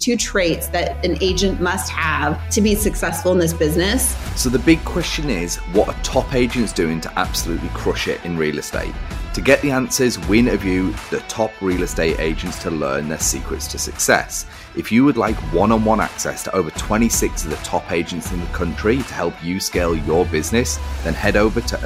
two traits that an agent must have to be successful in this business. So the big question is, what are top agents doing to absolutely crush it in real estate? To get the answers, we interview the top real estate agents to learn their secrets to success. If you would like one-on-one access to over 26 of the top agents in the country to help you scale your business, then head over to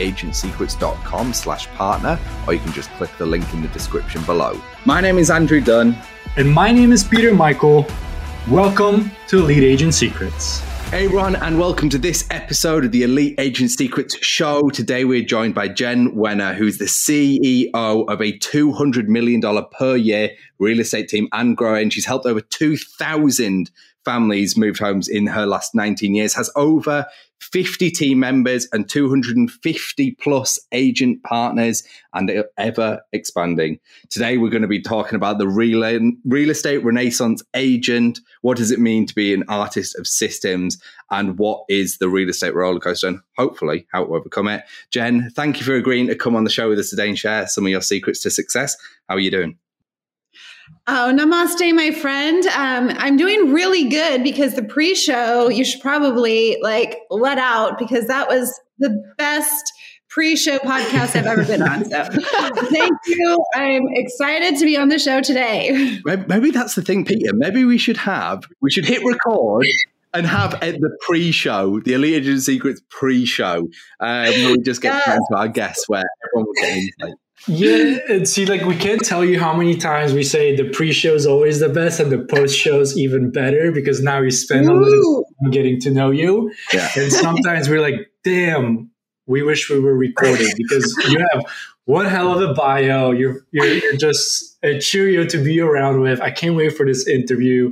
eliteagentsecrets.com/partner, or you can just click the link in the description below. My name is Andrew Dunn. And my name is Peter Michael. Welcome to Elite Agent Secrets. Hey everyone, and welcome to this episode of the Elite Agent Secrets show. Today we're joined by Jen Wenner, who's the CEO of a $200 million per year real estate team and growing. She's helped over 2,000 families move homes in her last 19 years, has over 50 team members and 250 plus agent partners, and ever expanding. Today, we're going to be talking about the real estate renaissance agent. What does it mean to be an artist of systems? And what is the real estate roller coaster? And hopefully, how to overcome it. Jen, thank you for agreeing to come on the show with us today and share some of your secrets to success. How are you doing? Oh, namaste, my friend. I'm doing really good because the pre-show you should probably let out, because that was the best pre-show podcast I've ever been on. So thank you. I'm excited to be on the show today. Maybe that's the thing, Peter. Maybe we should hit record and have the pre-show, the Elite Agent Secrets pre-show, where we just get to our guests where everyone will get insight. Yeah, and see, we can't tell you how many times we say the pre-show is always the best and the post-show is even better, because now we spend a little time getting to know you. Yeah. And sometimes we're like, damn, we wish we were recording, because you have one hell of a bio. You're just a cheerio to be around with. I can't wait for this interview.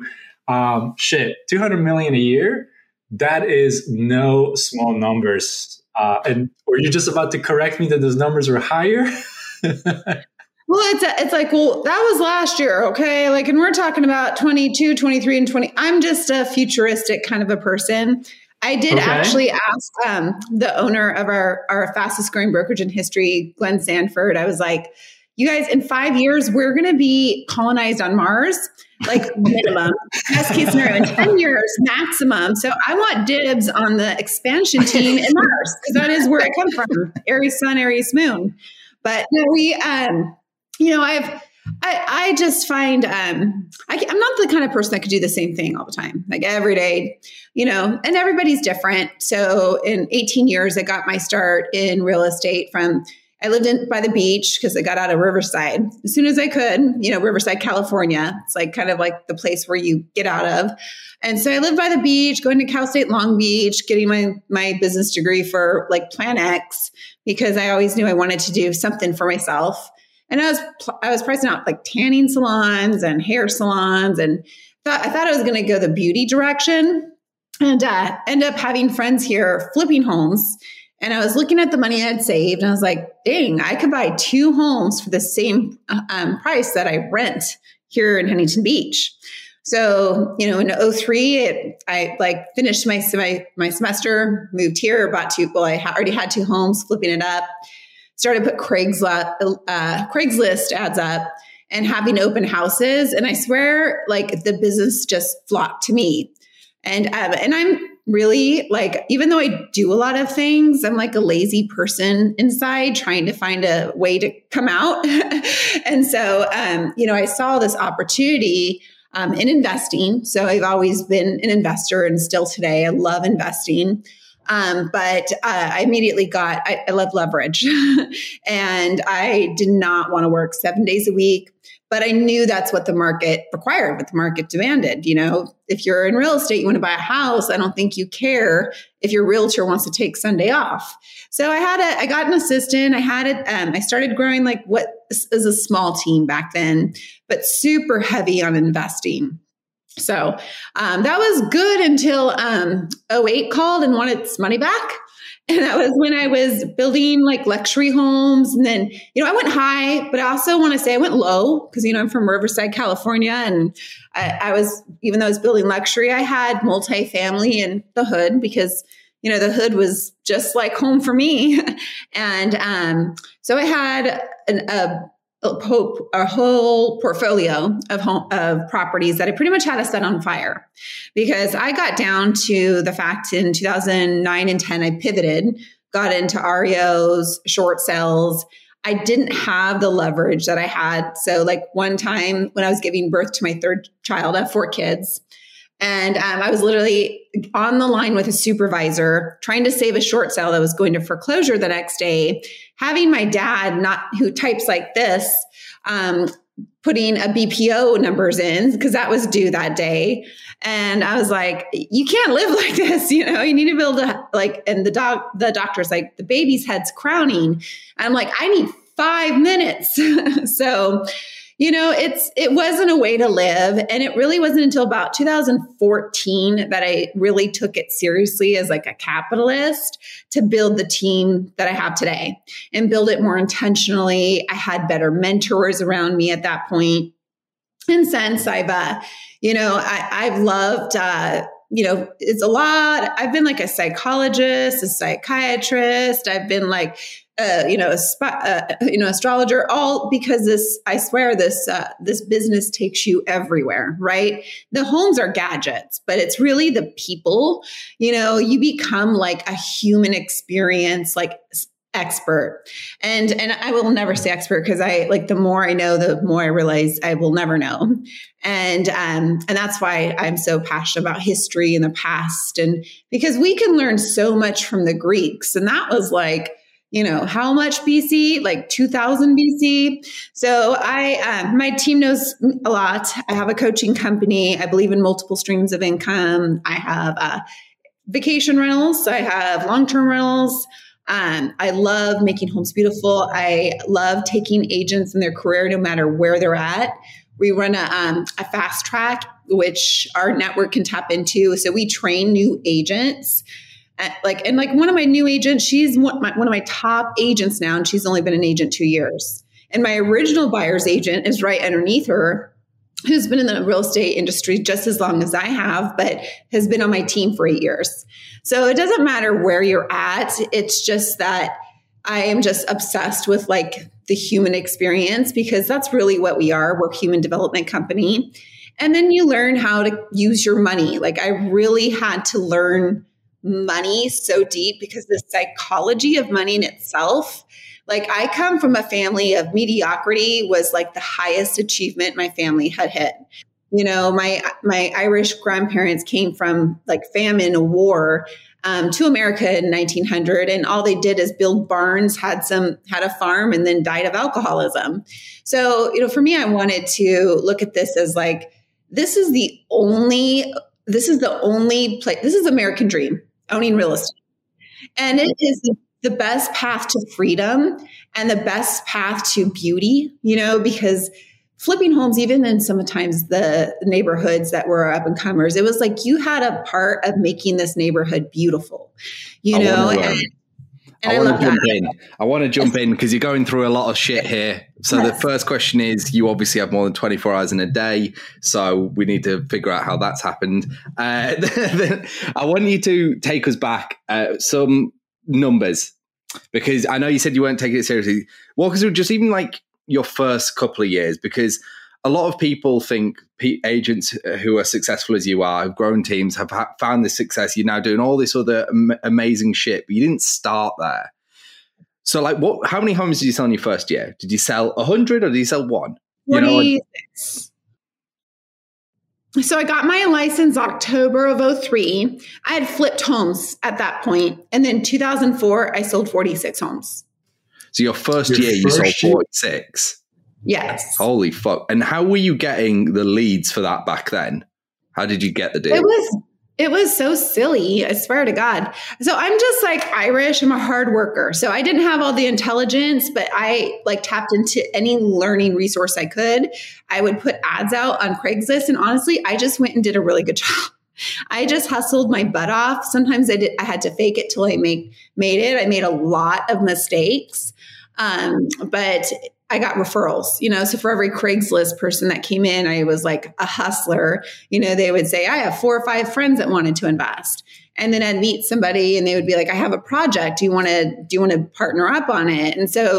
200 million a year. That is no small numbers. And were you just about to correct me that those numbers are higher? Well, it's like, that was last year. Okay. And we're talking about 22, 23, and 20. I'm just a futuristic kind of a person. I did actually ask the owner of our fastest growing brokerage in history, Glenn Sanford. I was like, you guys, in 5 years, we're going to be colonized on Mars, minimum, best case scenario, in 10 years, maximum. So I want dibs on the expansion team in Mars, because that is where I come from. Aries sun, Aries moon. But I just find I'm not the kind of person that could do the same thing all the time, every day, and everybody's different. So in 18 years, I got my start in real estate I lived by the beach because I got out of Riverside as soon as I could, Riverside, California. It's kind of the place where you get out of. And so I lived by the beach, going to Cal State Long Beach, getting my business degree for Plan X, because I always knew I wanted to do something for myself. And I was pricing out tanning salons and hair salons, and I thought I was going to go the beauty direction, and end up having friends here flipping homes. And I was looking at the money I had saved, and I was like, dang, I could buy 2 homes for the same price that I rent here in Huntington Beach. So, in 2003, I finished my semester, moved here, bought 2. Well, I already had 2 homes, flipping it up, started to put Craigslist ads up and having open houses. And I swear, the business just flocked to me. And I'm really even though I do a lot of things, I'm a lazy person inside trying to find a way to come out. And so, I saw this opportunity in investing. So I've always been an investor, and still today I love investing. But I immediately I love leverage and I did not want to work 7 days a week, but I knew that's what the market required, what the market demanded. If you're in real estate, you want to buy a house. I don't think you care if your realtor wants to take Sunday off. So I got an assistant. I started growing what is a small team back then, but super heavy on investing. So that was good until 2008 called and wanted its money back. And that was when I was building luxury homes. And then, I went high, but I also want to say I went low because, I'm from Riverside, California. And I was, even though I was building luxury, I had multifamily in the hood because, the hood was just like home for me. And so I had a whole portfolio of properties that I pretty much had to set on fire, because I got down to the fact in 2009 and 10, I pivoted, got into REOs, short sales. I didn't have the leverage that I had. So like one time when I was giving birth to my third child, I have 4 kids. And I was literally on the line with a supervisor trying to save a short sale that was going to foreclosure the next day, having my dad, who types like this, putting a BPO numbers in because that was due that day. And I was like, you can't live like this. You need to be able to and the doctor's like, the baby's head's crowning. And I'm like, I need 5 minutes. So, it wasn't a way to live. And it really wasn't until about 2014 that I really took it seriously as like a capitalist to build the team that I have today and build it more intentionally. I had better mentors around me at that point. And since I've loved, it's a lot. I've been like a psychologist, a psychiatrist. I've been like, astrologer, all because I swear this business takes you everywhere, right? The homes are gadgets, but it's really the people, you become like a human experience, like expert. And I will never say expert because the more I know, the more I realize I will never know. And that's why I'm so passionate about history and the past. And because we can learn so much from the Greeks, and that was like, how much BC? Like 2000 BC. So my team knows a lot. I have a coaching company. I believe in multiple streams of income. I have vacation rentals. I have long-term rentals. I love making homes beautiful. I love taking agents in their career, no matter where they're at. We run a fast track, which our network can tap into. So we train new agents. One of my new agents, she's one of my top agents now, and she's only been an agent 2 years. And my original buyer's agent is right underneath her, who's been in the real estate industry just as long as I have, but has been on my team for 8 years. So it doesn't matter where you're at. It's just that I am just obsessed with like the human experience, because that's really what we are. We're a human development company. And then you learn how to use your money. Like I really had to learn money so deep, because the psychology of money in itself, like I come from a family of mediocrity was like the highest achievement my family had hit. My Irish grandparents came from like famine, a war, to America in 1900. And all they did is build barns, had a farm, and then died of alcoholism. So, for me, I wanted to look at this as like, this is the only place, this is American dream, owning real estate. And it is the best path to freedom and the best path to beauty, because flipping homes, even in sometimes the neighborhoods that were up and comers, it was like you had a part of making this neighborhood beautiful, I want to jump in because you're going through a lot of shit here. So The first question is, you obviously have more than 24 hours in a day. So we need to figure out how that's happened. I want you to take us back some numbers, because I know you said you weren't taking it seriously. Walk us through just even like your first couple of years, because a lot of people think agents who are successful as you are, who've grown teams, have found this success. You're now doing all this other amazing shit, but you didn't start there. So like how many homes did you sell in your first year? Did you sell 100 or did you sell 1? 46. So I got my license October of 2003. I had flipped homes at that point. And then 2004, I sold 46 homes. So your first year, you sold 46? Yes. Holy fuck. And how were you getting the leads for that back then? How did you get the deal? It was so silly. I swear to God. So I'm just like Irish. I'm a hard worker. So I didn't have all the intelligence, but I like tapped into any learning resource I could. I would put ads out on Craigslist. And honestly, I just went and did a really good job. I just hustled my butt off. Sometimes I had to fake it till I made it. I made a lot of mistakes. But I got referrals, so for every Craigslist person that came in, I was like a hustler. They would say, I have 4 or 5 friends that wanted to invest. And then I'd meet somebody and they would be like, I have a project. Do you want to partner up on it? And so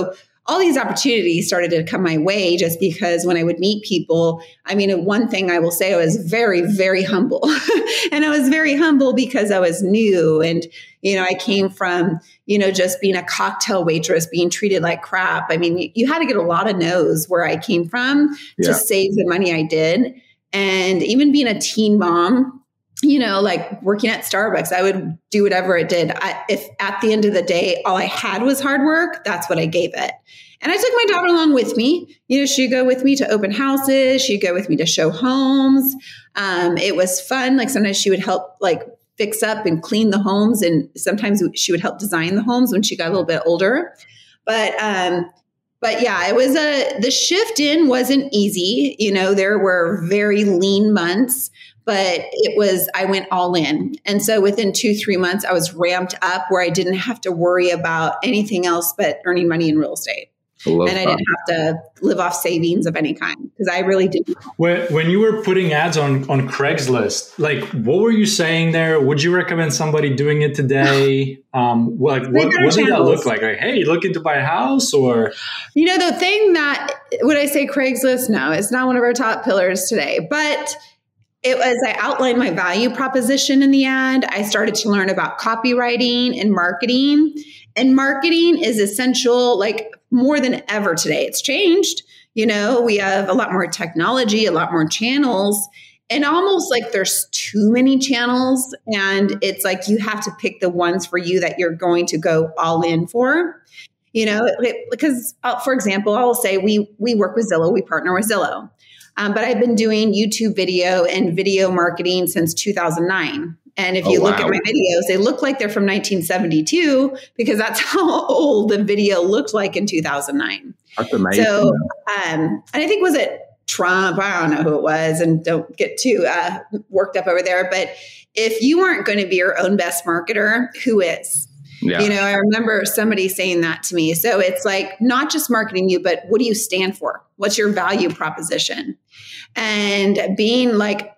all these opportunities started to come my way just because when I would meet people, I mean, one thing I will say, I was very, very humble. And I was very humble because I was new. And, I came from, just being a cocktail waitress, being treated like crap. I mean, you had to get a lot of no's where I came from to save the money I did. And even being a teen mom, like working at Starbucks, I would do whatever it did. If at the end of the day, all I had was hard work, that's what I gave it. And I took my daughter along with me. She'd go with me to open houses. She'd go with me to show homes. It was fun. Like sometimes she would help fix up and clean the homes. And sometimes she would help design the homes when she got a little bit older. But yeah, it was the shift in wasn't easy. There were very lean months, but I went all in. And so within 2-3 months, I was ramped up where I didn't have to worry about anything else but earning money in real estate. I didn't have to live off savings of any kind because I really didn't. When you were putting ads on Craigslist, what were you saying there? Would you recommend somebody doing it today? What did that look like? Hey, looking to buy a house or? The thing that, would I say Craigslist? No, it's not one of our top pillars today, but it was, I outlined my value proposition in the ad. I started to learn about copywriting and marketing. And marketing is essential, more than ever today. It's changed. We have a lot more technology, a lot more channels, and almost there's too many channels. And it's you have to pick the ones for you that you're going to go all in for, because for example, I will say we work with Zillow, we partner with Zillow. But I've been doing YouTube video and video marketing since 2009. And if you look at my videos, they look like they're from 1972 because that's how old the video looked like in 2009. That's amazing. So, and I think, was it Trump? I don't know who it was, and don't get too worked up over there. But if you aren't going to be your own best marketer, who is? Yeah. I remember somebody saying that to me. So it's not just marketing you, but what do you stand for? What's your value proposition? And being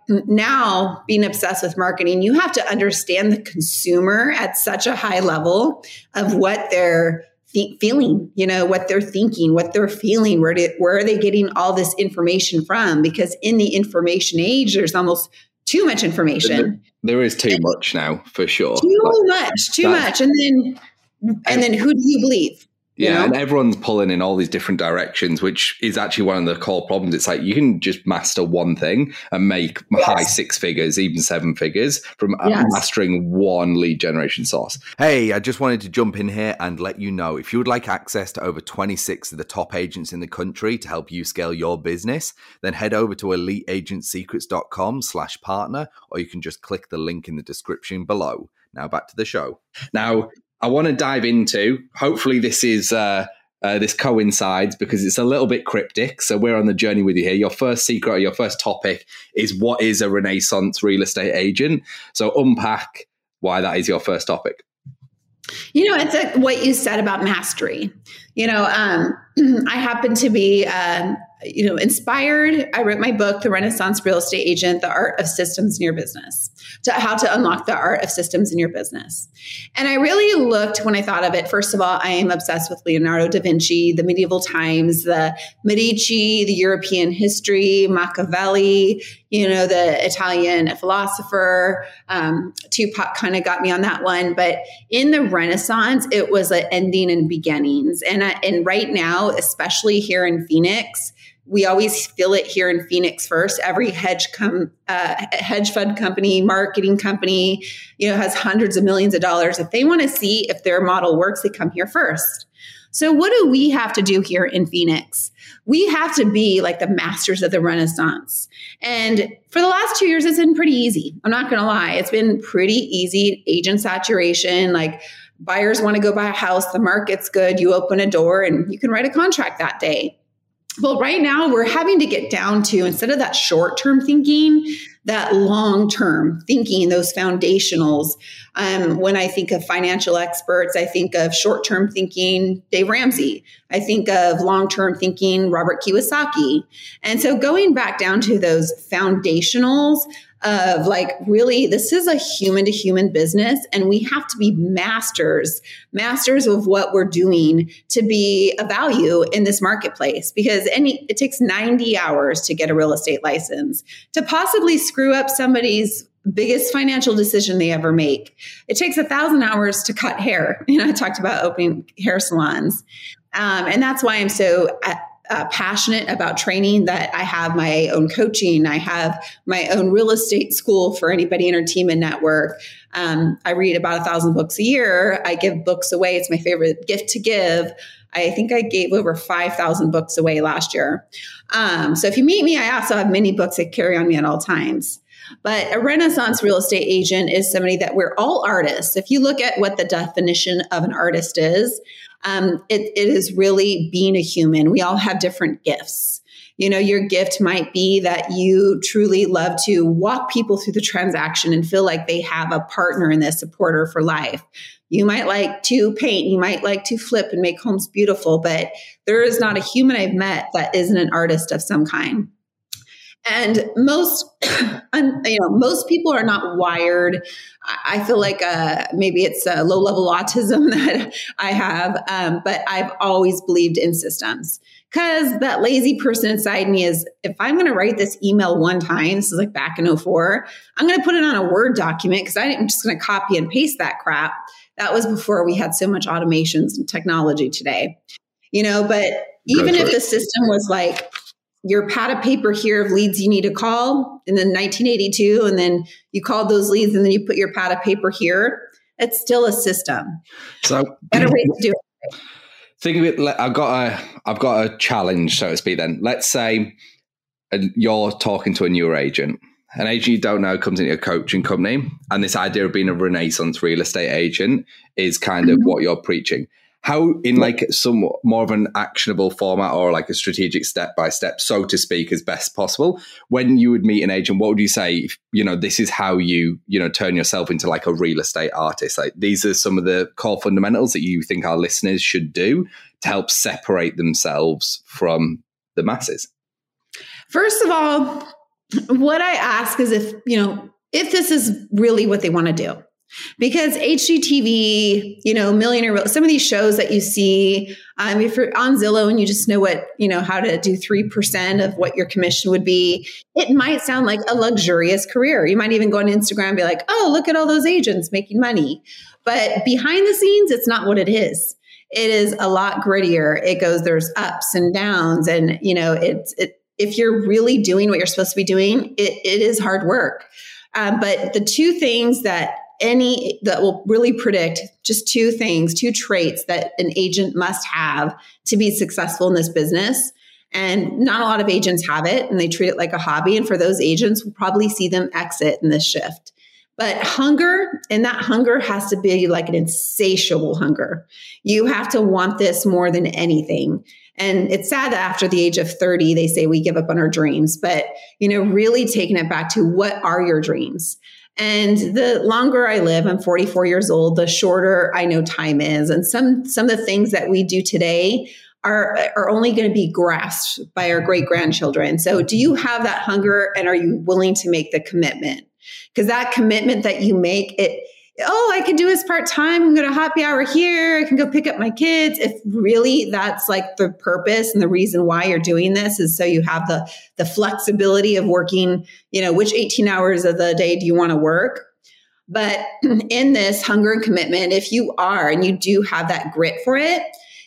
being obsessed with marketing, you have to understand the consumer at such a high level of what they're feeling, what they're thinking, what they're feeling, where are they getting all this information from? Because in the information age, there's almost too much information. There is too much now, for sure. Too much. And then who do you believe? Yeah, and everyone's pulling in all these different directions, which is actually one of the core problems. It's you can just master one thing and make high 6 figures, even 7 figures from mastering one lead generation source. Hey, I just wanted to jump in here and let you know, if you would like access to over 26 of the top agents in the country to help you scale your business, then head over to eliteagentsecrets.com/partner, or you can just click the link in the description below. Now back to the show. Now, I want to dive into, hopefully this is this coincides because it's a little bit cryptic. So we're on the journey with you here. Your first secret or your first topic is, what is a Renaissance real estate agent? So unpack why that is your first topic. It's what you said about mastery. I happen to be, inspired. I wrote my book, The Renaissance Real Estate Agent, The Art of Systems in Your Business, how to unlock the art of systems in your business. And I really looked, when I thought of it, first of all, I am obsessed with Leonardo da Vinci, the medieval times, the Medici, the European history, Machiavelli, the Italian philosopher. Tupac kind of got me on that one. But in the Renaissance, it was an ending and beginnings. And right now, especially here in Phoenix, we always feel it here in Phoenix first. Every hedge fund company, marketing company, has hundreds of millions of dollars. If they want to see if their model works, they come here first. So what do we have to do here in Phoenix? We have to be like the masters of the Renaissance. And for the last 2 years, it's been pretty easy. I'm not going to lie. It's been pretty easy. Agent saturation, buyers want to go buy a house. The market's good. You open a door and you can write a contract that day. Well, right now we're having to get down to, instead of that short-term thinking, that long-term thinking, those foundationals. When I think of financial experts, I think of short-term thinking, Dave Ramsey. I think of long-term thinking, Robert Kiyosaki. And so going back down to those foundationals, of like, really, this is a human to human business. And we have to be masters of what we're doing to be a value in this marketplace, because it takes 90 hours to get a real estate license. To possibly screw up somebody's biggest financial decision they ever make, it takes 1,000 hours to cut hair. I talked about opening hair salons. And that's why I'm so passionate about training, that I have my own coaching. I have my own real estate school for anybody entertainment network. I read about 1,000 books a year. I give books away. It's my favorite gift to give. I think I gave over 5,000 books away last year. So if you meet me, I also have many books that carry on me at all times. But a Renaissance real estate agent is somebody that we're all artists. If you look at what the definition of an artist is, it is really being a human. We all have different gifts. Your gift might be that you truly love to walk people through the transaction and feel like they have a partner in this, supporter for life. You might like to paint. You might like to flip and make homes beautiful, but there is not a human I've met that isn't an artist of some kind. And most people are not wired. I feel like maybe it's a low-level autism that I have, but I've always believed in systems, because that lazy person inside me is, if I'm going to write this email one time, this is like back in 2004, I'm going to put it on a Word document, because I'm just going to copy and paste that crap. That was before we had so much automations and technology today, but even if the system was like, your pad of paper here of leads you need to call, and then 1982, and then you called those leads, and then you put your pad of paper here, it's still a system. So better way to do it. Think of it. I've got a challenge, so to speak. Then let's say you're talking to a newer agent. An agent you don't know comes into a coaching company, and this idea of being a Renaissance real estate agent is kind of what you're preaching. How, in like some more of an actionable format, or like a strategic step-by-step, so to speak, as best possible, when you would meet an agent, what would you say, this is how you turn yourself into like a real estate artist? Like, these are some of the core fundamentals that you think our listeners should do to help separate themselves from the masses. First of all, what I ask is if this is really what they want to do. Because HGTV, Millionaire, some of these shows that you see, if you're on Zillow and you just know how to do 3% of what your commission would be, it might sound like a luxurious career. You might even go on Instagram and be like, oh, look at all those agents making money. But behind the scenes, it's not what it is. It is a lot grittier. There's ups and downs. And, if you're really doing what you're supposed to be doing, it is hard work. But the two things that will really predict, just two traits that an agent must have to be successful in this business. And not a lot of agents have it, and they treat it like a hobby. And for those agents, we'll probably see them exit in this shift. But hunger, and that hunger has to be like an insatiable hunger. You have to want this more than anything. And it's sad that after the age of 30, they say we give up on our dreams, but, really taking it back to what are your dreams? And the longer I live, I'm 44 years old, the shorter I know time is. And some of the things that we do today are only going to be grasped by our great grandchildren. So do you have that hunger, and are you willing to make the commitment? Because that commitment that you make, I can do this part-time. I'm going to happy hour here. I can go pick up my kids. If really that's like the purpose and the reason why you're doing this is so you have the flexibility of working, which 18 hours of the day do you want to work? But in this hunger and commitment, if you are, and you do have that grit for it,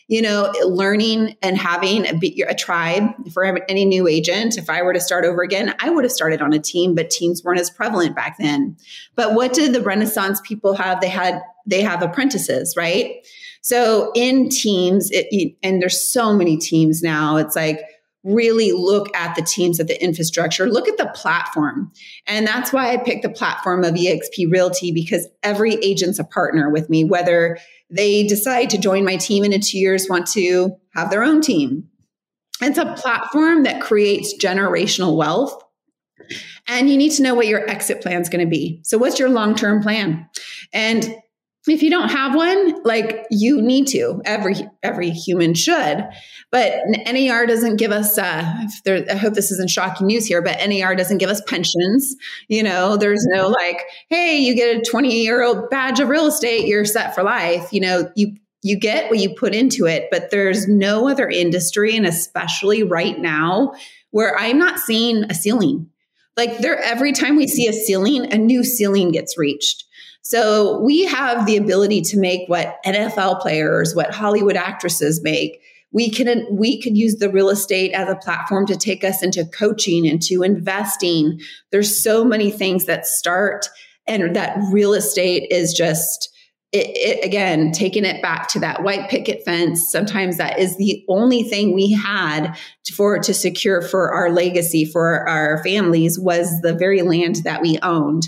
learning and having a tribe for any new agent. If I were to start over again, I would have started on a team, but teams weren't as prevalent back then. But what did the Renaissance people have? They have apprentices, right? So in teams, and there's so many teams now, it's like, really look at the teams, at the infrastructure, look at the platform. And that's why I picked the platform of eXp Realty, because every agent's a partner with me, whether they decide to join my team and in 2 years want to have their own team. It's a platform that creates generational wealth. And you need to know what your exit plan is going to be. So what's your long-term plan? And if you don't have one, like you need to, every human should, but NAR doesn't give us, I hope this isn't shocking news here, but NAR doesn't give us pensions. There's no like, hey, you get a 20-year-old badge of real estate, you're set for life. You get what you put into it, but there's no other industry, and especially right now, where I'm not seeing a ceiling. Like every time we see a ceiling, a new ceiling gets reached. So we have the ability to make what NFL players, what Hollywood actresses make. We could use the real estate as a platform to take us into coaching, into investing. There's so many things that start, and that real estate is just, it again, taking it back to that white picket fence. Sometimes that is the only thing we had to secure for our legacy, for our families, was the very land that we owned.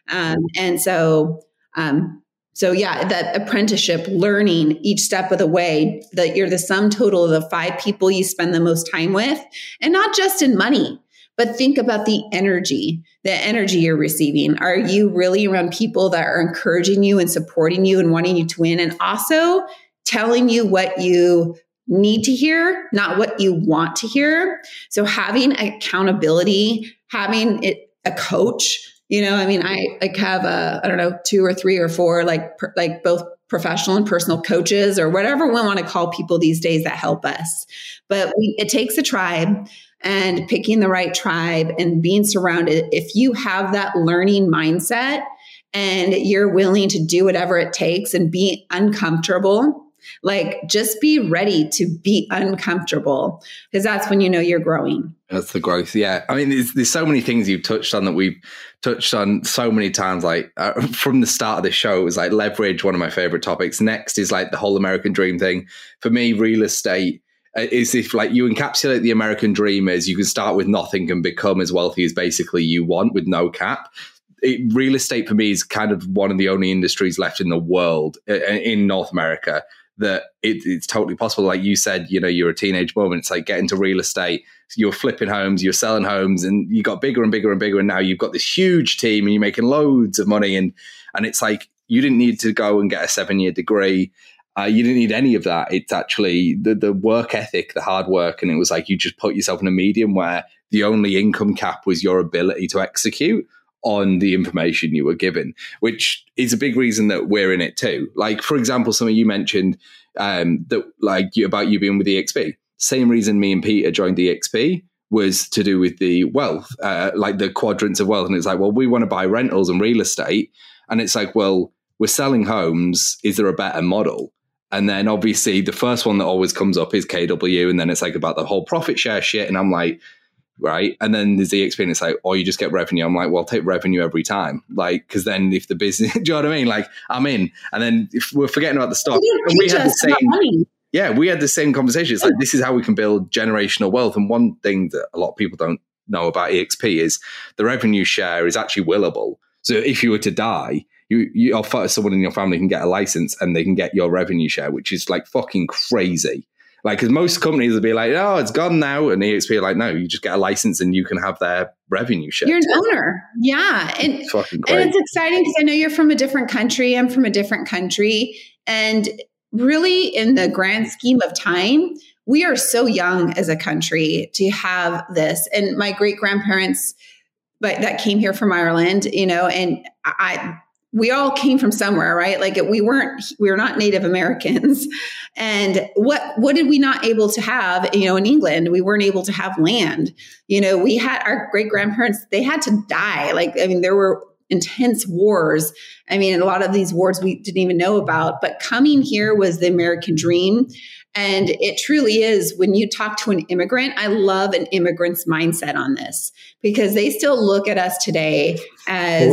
So yeah, that apprenticeship, learning each step of the way, that you're the sum total of the 5 people you spend the most time with, and not just in money, but think about the energy you're receiving. Are you really around people that are encouraging you and supporting you and wanting you to win, and also telling you what you need to hear, not what you want to hear? So having accountability, having a coach. I have 2 or 3 or 4, like both professional and personal coaches, or whatever we want to call people these days, that help us. But it takes a tribe, and picking the right tribe and being surrounded. If you have that learning mindset and you're willing to do whatever it takes and be uncomfortable, like just be ready to be uncomfortable, because that's when you're growing. That's the growth. Yeah. I mean, there's so many things you've touched on that we've touched on so many times. Like from the start of the show, it was like leverage, one of my favorite topics. Next is like the whole American dream thing. For me, real estate is if like you encapsulate the American dream as you can start with nothing and become as wealthy as basically you want with no cap. Real estate for me is kind of one of the only industries left in the world, in North America, that it's totally possible. Like you said, you're a teenage mom, and it's like get into real estate. You're flipping homes, you're selling homes, and you got bigger and bigger and bigger. And now you've got this huge team and you're making loads of money. And it's like, you didn't need to go and get a 7-year degree. You didn't need any of that. It's actually the work ethic, the hard work. And it was like, you just put yourself in a medium where the only income cap was your ability to execute on the information you were given, which is a big reason that we're in it too. Like, for example, something you mentioned that like about you being with EXP. Same reason me and Peter joined EXP was to do with the wealth, like the quadrants of wealth. And it's like, well, we want to buy rentals and real estate. And it's like, well, we're selling homes. Is there a better model? And then obviously the first one that always comes up is KW. And then it's like about the whole profit share shit. And I'm like, right. And then there's the experience like, oh, you just get revenue. I'm like, well, take revenue every time. Like, because then if the business, do you know what I mean? Like, I'm in. And then if we're forgetting about the stock, and we had the same. Yeah, we had the same conversation. It's like, this is how we can build generational wealth. And one thing that a lot of people don't know about EXP is the revenue share is actually willable. So if you were to die, someone in your family can get a license and they can get your revenue share, which is like fucking crazy. Like, because most companies will be like, oh, it's gone now. And EXP are like, no, you just get a license and you can have their revenue share. You're an owner. Yeah. And it's exciting because I know you're from a different country. I'm from a different country. And really, in the grand scheme of time, we are so young as a country to have this. And my great-grandparents that came here from Ireland, and we all came from somewhere, right? Like we were not Native Americans. And what did we not able to have, in England? We weren't able to have land. We had our great-grandparents, they had to die. There were intense wars. A lot of these wars we didn't even know about, but coming here was the American dream. And it truly is. When you talk to an immigrant, I love an immigrant's mindset on this, because they still look at us today as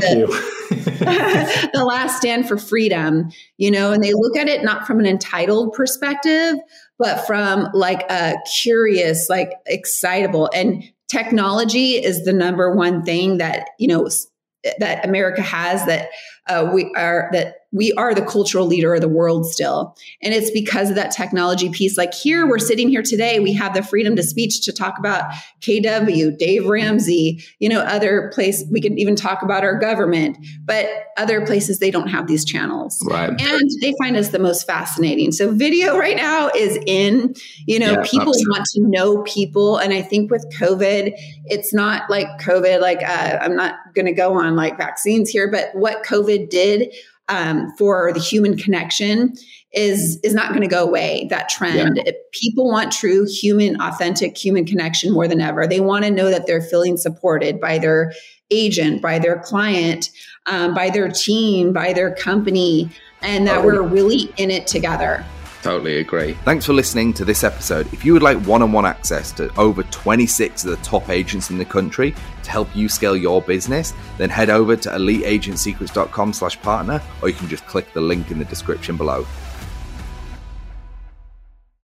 the last stand for freedom, and they look at it not from an entitled perspective, but from like a curious, like excitable. And technology is the number one thing that, that America has that we are the cultural leader of the world still. And it's because of that technology piece. Like here, we're sitting here today, we have the freedom to speech to talk about KW, Dave Ramsey, other place. We can even talk about our government, but other places, they don't have these channels. Right. And they find us the most fascinating. So video right now is in, people absolutely. Want to know people. And I think with COVID, it's not like COVID, I'm not going to go on like vaccines here, but what COVID did for the human connection is not going to go away, that trend. Yeah. People want true human, authentic human connection more than ever. They want to know that they're feeling supported by their agent, by their client, by their team, by their company, and that we're really in it together. Totally agree. Thanks for listening to this episode. If you would like one-on-one access to over 26 of the top agents in the country to help you scale your business, then head over to eliteagentsecrets.com/partner, or you can just click the link in the description below.